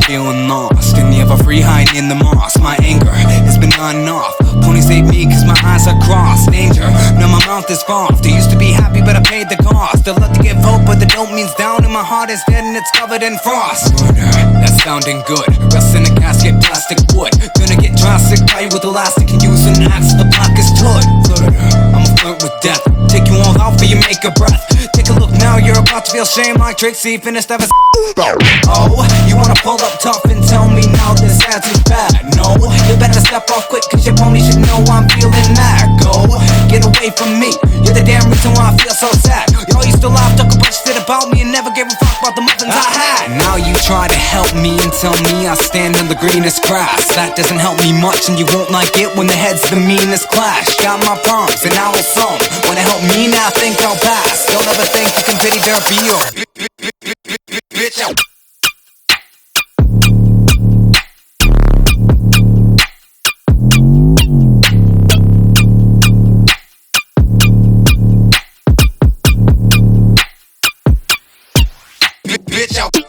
feeling lost in the ever free hiding in the moss. My anger has been on and off. Pony save me cause my eyes are crossed. Danger, now my mouth is soft. I used to be happy but I paid the cost. I love to give hope but the dope means down, and my heart is dead and it's covered in frost. Murder, that's sounding good. Rust in a casket, plastic wood. Gonna get drastic, tie you with elastic and use an axe, the blackest hood. Flirter, I'm a flirt with death. Take you all out for you make a breath. Take a look now, you're about to feel shame like Trixie finished ever. Oh, you wanna pull up tough and tell me now this ass is bad? No, you better step off quick cause your pony should know I'm feeling mad. Go, get away from me. You're the damn reason why I feel so sad. Y'all used to laugh, talk a bunch of shit about me and never gave a fuck about the muffins I had. Now you try to help me and tell me I stand in the greenest grass. That doesn't help me much and you won't like it when the heads the meanest clash. Got my palms and I will some. Wanna help me now, think I'll pass. Don't ever think you can pity their or bitch out. Bitch out.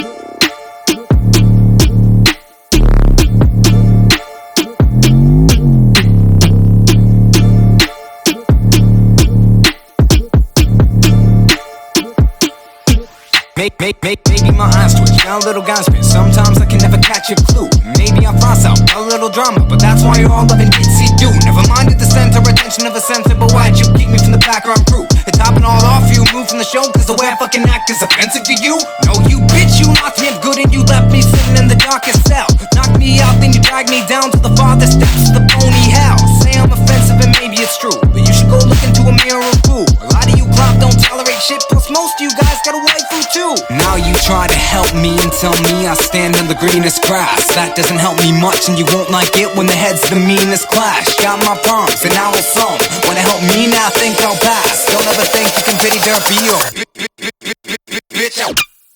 Maybe my eyes twitch, got a little guy spit. Sometimes I can never catch a clue. Maybe I frost out, got a little drama, but that's why you're all loving Ditsy do. Never minded the center, attention of a censor, but why'd you kick me from the background crew? And topping all off, you moved from the show, cause the way I fucking act is offensive to you? No, you bitch, you knocked me up good and you left me sitting in the darkest cell. Knocked me out, then you dragged me down to the farthest steps of the pony hell. Say I'm offensive and maybe it's true, but you should go look into a mirror of fool. A lot of you clout don't tolerate shit, plus most of you guys got a waifu too. Now you try to help me and tell me I stand in the greenest grass. That doesn't help me much and you won't like it when the heads the meanest clash. Got my palms and I will some. Wanna help me now, think I'll pass. Don't ever think you can pity their or bitch out.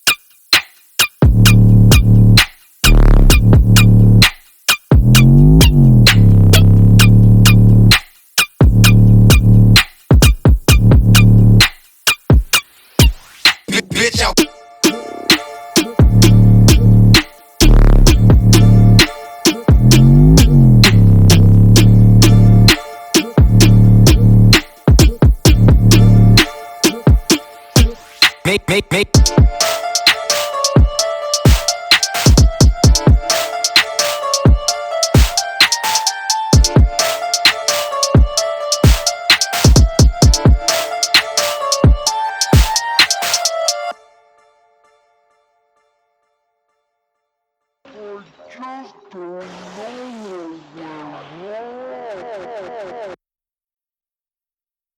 Bitch out. Make. I just don't know.